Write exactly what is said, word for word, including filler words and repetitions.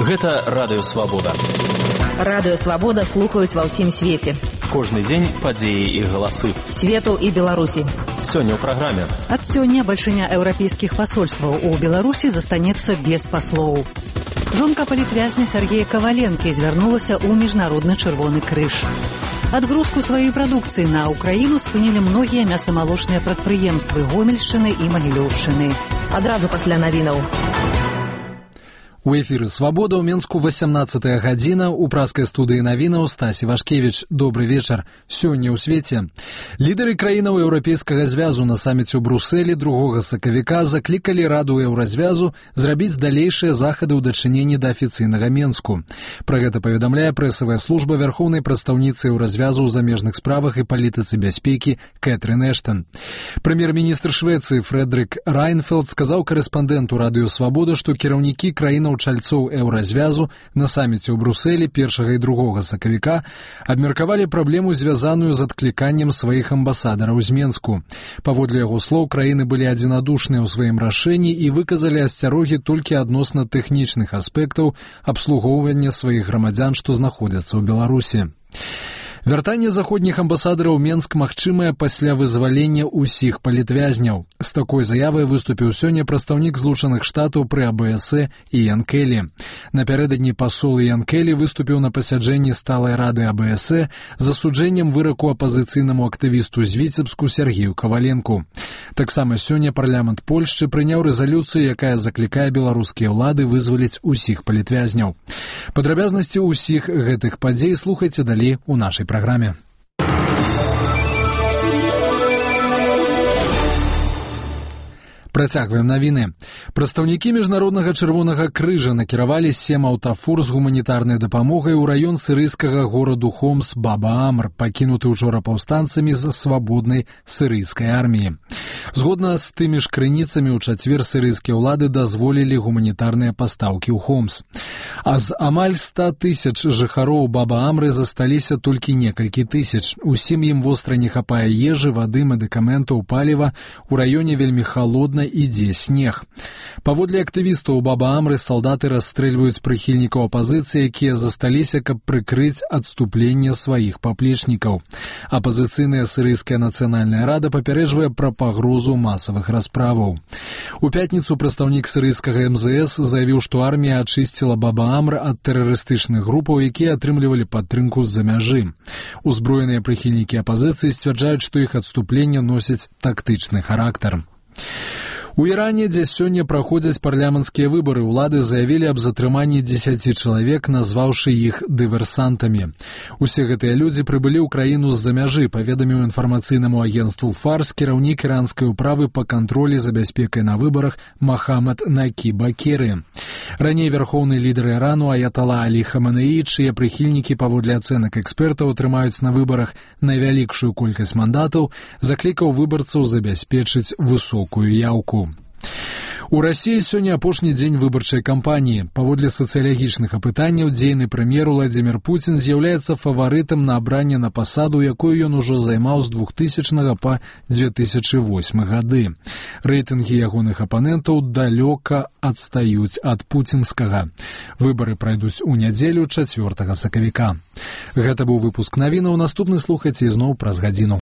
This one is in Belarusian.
Гэта Радыё Свабода. Радыё Свабода слухаюць ва ўсім свеце. Кожны дзень падзеі і галасы. Свету і Беларусі. Сёння ў праграме. Ад сёння бальшыня еўрапейскіх пасольстваў у Беларусі застанецца без паслоў. Жонка палітвязня Сергея Каваленкі звярнулася ў міжнародны чырвоны крыж. Адгрузку сваёй прадукцыі на Украіну спынілі многія мясамалочныя прадпрыемствы Гомельшчыны і Магілёўшчыны. Адразу пасля навінаў. У эфіры «Свабода» ў Менску васямнаццатая гадзіна, у праскай студыі навінаў Стасі Вашкевіч. Добры вечар. Сёння ў свеце. Лідары краінаў Еўрапейскага звязу на саміце ў Брусэлі другога сакавіка заклікалі Раду Еўразвязу зрабіць далейшыя захады ў дачыненні да афіцыйнага Менску. Пра гэта паведамляе прэсавая служба вярхоўнай прадстаўніцы Еўразвязу ў замежных справах і палітыцы бяспекі Кэтрын Эштон. Прэм'ер-міністр Швецыі Фрэдрик Райнфелд сказаў корэспандэнту Радыё Свабода, што кіраўнікі краінаў чальцоў Еўразвязу на саміце ў Брусэлі першага і другога сакавіка абмеркавалі праблему, звязаную з адкліканнем сваіх амбасадараў з Менску. Паводле яго слоў, краіны былі адзінадушныя ў сваім рашэнні і выказалі асцярогі толькі адносна тэхнічных аспектаў абслугоўвання сваіх грамадзян, што знаходзяцца ў Беларусі. Вяртанне заходніх амбасадараў Менск магчымае пасля вызвалення ўсіх палітвязняў. З такой заявай выступіў сёння прадстаўнік Злучаных Штатаў пры а бэ эс э Іан Келлі. Напярэдадні пасол Іан Келлі выступіў на пасяджэнні сталай рады а бэ эс э з асуджэннем выраку апазіцыйнаму актывісту з Віцебску Сергею Каваленку. Таксама сёння парламент Польшчы прыняў рэзалюцыю, якая заклікае беларускія ўлады вызваліць усіх палітвязняў. Падрабязнасці ўсіх гэтых падзей слухайце далей у нашай праграме. Працягваем навіны. Прадстаўнікі міжнароднага чырвонага крыжа накіравалі сем аўтафур з гуманітарнай дапамогай у раён сірыйскага гораду Хомс Баба-Амр, пакінуты учора паўстанцамі з свабоднай сірыйскай арміі. Згодна з тымі ж крыніцамі, у чацвер сірыйскія ўлады дазволілі гуманітарныя пастаўкі ў Хомс. А з амаль ста тысяч жыхароў Баба-Амры засталіся толькі некалькі тысяч. Усім ім востра не хапае ежы, вады, медыкаментаў, паліва. У раёне вельмі халодна, ідзе снег. Паводле актывістаў Баба-Амры салдаты расстрэльваюць прыхільнікаў апазіцыі, якія засталіся, каб прыкрыць адступленне сваіх паплечнікаў. Апазіцыйная сірыйская нацыянальная рада папярэджвае пра пагрозу масавых расправаў. У пятніцу прадстаўнік сірыйскага эм зэ эс заявіў, што армія ачысціла Баба-Амр ад тэрарыстычных групаў, якія атрымлівалі падтрымку з-за мяжы. Узброеныя прыхільнікі апазіцыі сцвярджаюць, што іх адступленне носіць тактычны характар. У Іране, дзе сёння праходзяць парламенцкія выбары, улады заявілі аб затрыманні дзесяці чалавек, назваўшы іх дыверсантамі. Усе гэтыя людзі прыбылі ў краіну з-за мяжы, паведаміў інфармацыйнаму агенцтву Фарс кіраўнік іранскай управы па кантролі за бяспекай на выбарах Мохаммад Накі Бакері. Раней вярхоўны лідар Ірану Аятала Алі Хаменеі, чые прыхільнікі паводле ацэнак экспертаў атрымаюць на выбарах найвялікшую колькасць мандатаў, заклікаў выбарцаў забяспечыць высокую яўку. У Расіі сёння апошні дзень выбарчай кампаніі. Паводле сацыялагічных апытанняў, дзейны прэм'ер Уладзімір Пуцін з'яўляецца фаварытам на абранне на пасаду, якую ён ужо займаў з двухтысячнага па дзве тысячы восьмы гады. Рэйтынгі ягоных апанентаў далёка адстаюць ад пуцінскага. Выбары пройдуць у нядзелю чацвёртага сакавіка. Гэта быў выпуск навінаў. Наступны слухайце ізноў праз гадзіну.